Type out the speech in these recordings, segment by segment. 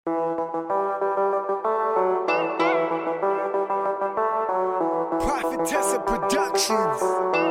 Prophetessa Productions.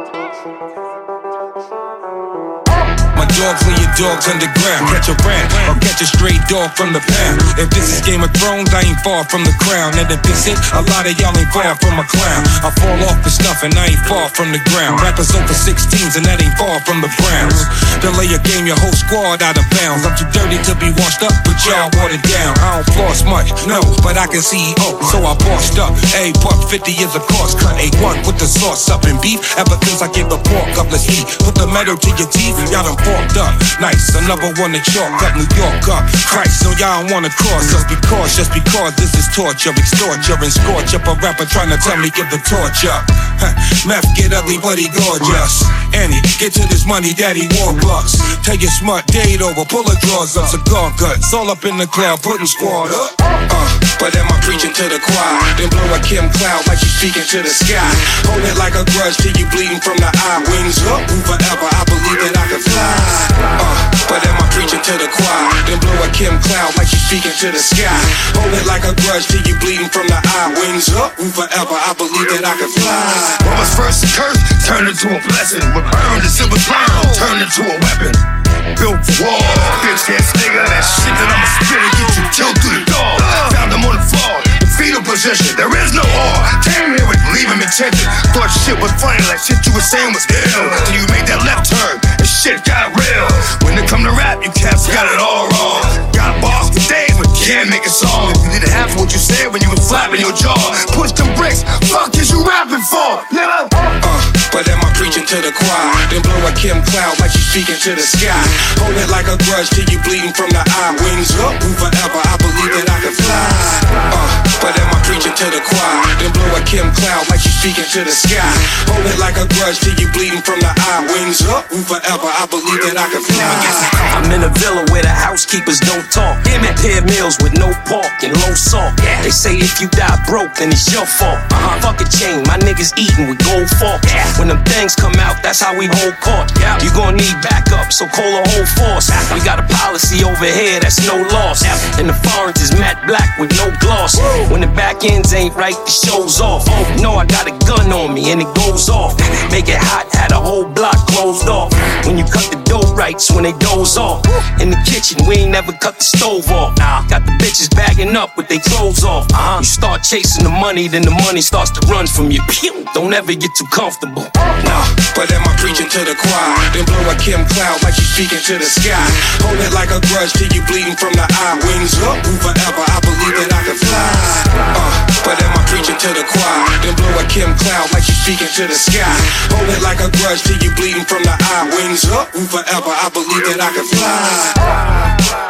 My dogs lay your dogs underground. Catch a rat or catch a stray dog from the pound. If this is Game of Thrones, I ain't far from the crown. And if this it, a lot of y'all ain't far from a clown. I fall off for stuff and I ain't far from the ground. Rappers over 16s and that ain't far from the Browns. Delay a game, your whole squad out of bounds. I'm too dirty to be washed up, but y'all watered down. I don't floss much, no, but I can see so I bossed up. A buck 50 is a cost cut. A1 with the sauce up in beef. Ever since I gave the pork up, let's eat. Put the metal to your teeth, y'all done forked up. Nice, another one to chalk up, New York up. Christ, so y'all don't wanna cross us because, just because this is torture, extorture and scorch up a rapper trying to tell me give the torch up. Meth get ugly, but he gorgeous. Annie, get to this money, daddy Warbucks. Tell your smart date over, pull the drawers up, cigar guts, all up in the club, putting squad up. But am I preaching to the choir? Then blow a Kim Cloud like she's speaking to the sky. Hold it like a grudge till you bleeding from the eye. Wings up, move forever, I believe that I can fly. But am I preaching to the choir? Then blow a Kim Cloud like she's speaking to the sky. Hold it like a grudge till you bleeding from the eye. Wings up, move forever, I believe that I can fly. What was first a curse turned into a blessing. What burned as it was brown turned into a weapon. Built war, bitch ass nigga, that shit that I'ma spit and get you killed through the door. Found him on the floor, in fetal position, there is no R. Came here with leave him intention. Thought shit was funny, like shit you was saying was ill. Till you made that left turn, and shit got real. When it come to rap, you cats got it all wrong. Got bars for days, but can't make a song. If you didn't have what you said when you was flapping your jaw. Push them bricks, fuck is you rapping for, nigga? But am I preaching to the choir? Then blow a Kim Cloud like she's speaking to the sky. Hold it like a grudge till you bleeding from the eye. Wings up, move forever, I believe that I can fly. But am I preaching to the choir? Then blow a Kim Cloud like she's speaking to the sky. Hold it like a grudge till you bleeding from the eye. Wings up, move forever, I believe that I can fly. I'm in a villa where the housekeepers don't talk. Pair meals with no pork and low salt. They say if you die broke, then it's your fault. Fuck a chain, my niggas eating with gold forks. When them things come out, that's how we hold court. You gon' need backup, so call a whole force. We got a policy over here that's no loss. And the foreigns is matte black with no gloss. When the back ends ain't right, the show's off. No, I got a gun on me and it goes off. Make it hot, had a whole block closed off. When you cut the dough rights, when they doze off. In the kitchen, we ain't never cut the stove off. Got the bitches bagging up with their clothes off. You start chasing the money, then the money starts to run from you. Don't ever get too comfortable. But am I preaching to the choir? Then blow a Kim Cloud like she's speaking to the sky. Hold it like a grudge till you bleeding from the eye. Wings up, move forever, I believe that I can fly. But am I preaching to the choir? Then blow a Kim Cloud like she's speaking to the sky. Hold it like a grudge till you bleeding from the eye. Wings up, move forever, I believe that I can fly.